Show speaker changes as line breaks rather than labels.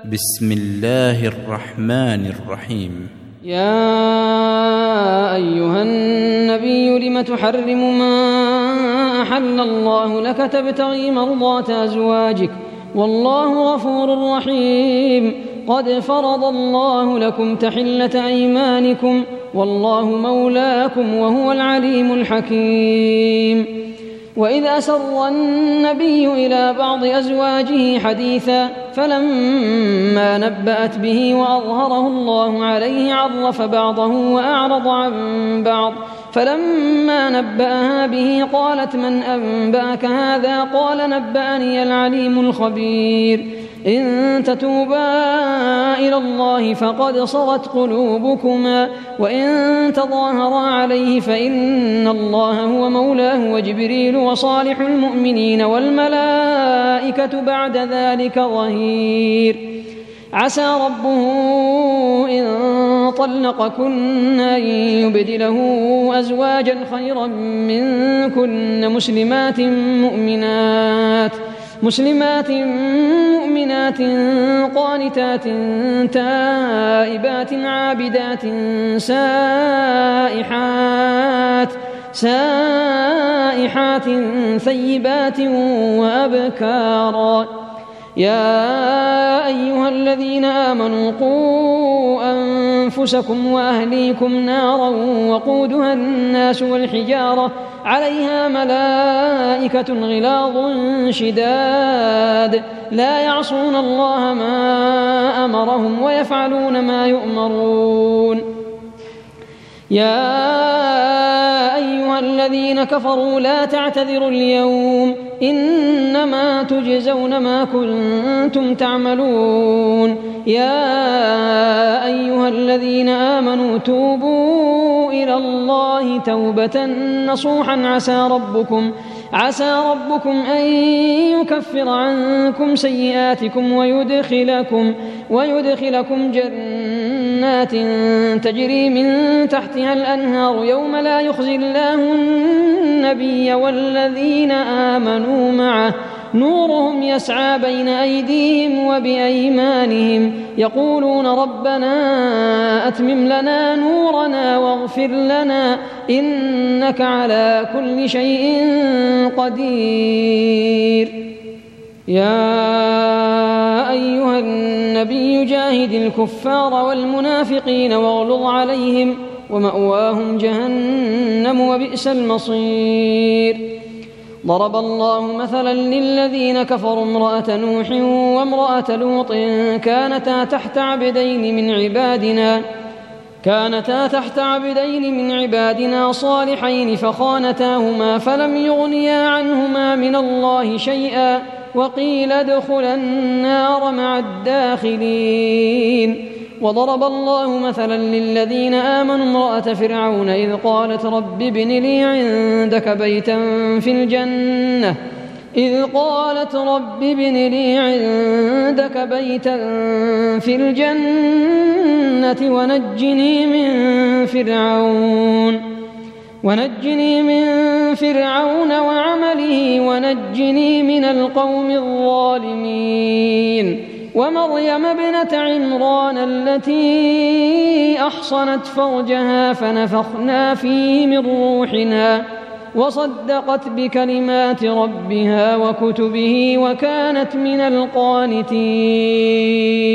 بسم الله الرحمن الرحيم.
يا أيها النبي لم تحرم ما أحل الله لك تبتغي مرضات أزواجك والله غفور رحيم. قد فرض الله لكم تحلة أيمانكم والله مولاكم وهو العليم الحكيم. وإذ أسر النبي إلى بعض أزواجه حديثا فلما نبأت به وأظهره الله عليه عرف بعضه وأعرض عن بعض، فلما نبأها به قالت من أنبأك هذا؟ قال نبأني العليم الخبير. إن تتوبا إلى الله فقد صغت قلوبكما وإن تظاهرا عليه فإن الله هو مولاه وجبريل وصالح المؤمنين والملائكة بعد ذلك ظهير. عسى ربه إن طلقكن أن يبدله أزواجا خيرا منكن مسلمات مؤمنات قانتات تائبات عابدات سائحات ثيبات وأبكارا. يا أيها الذين آمنوا قوا أنفسكم وأهليكم نارا وقودها الناس والحجارة عليها ملائكة غلاظ شداد لا يعصون الله ما أمرهم ويفعلون ما يؤمرون. يا أيها الذين كفروا لا تعتذروا اليوم إنما تجزون ما كنتم تعملون. يا أيها الذين آمنوا توبوا إلى الله توبة نصوحا عسى ربكم أن يكفر عنكم سيئاتكم ويدخلكم جنات تجري من تحتها الأنهار يوم لا يخزي الله النبي والذين آمنوا معه نورهم يسعى بين أيديهم وبأيمانهم يقولون ربنا أتمم لنا نورنا واغفر لنا إنك على كل شيء قدير. يا أيها النبي جاهد الكفار والمنافقين واغلظ عليهم ومأواهم جهنم وبئس المصير. ضرب الله مثلا للذين كفروا امرأة نوح وامرأة لوط كانتا تحت عبدين من عبادنا صالحين فخانتاهما فلم يغنيا عنهما من الله شيئا وقيل ادخلا النار مع الداخلين. وضرب الله مثلا للذين آمنوا امرأة فرعون إذ قالت رب ابن لي عندك بيتا في الجنة ونجني من فرعون وعمله ونجني من القوم الظالمين. ومريم ابنة عمران التي أحصنت فرجها فنفخنا فيه من روحنا وصدقت بكلمات ربها وكتبه وكانت من القانتين.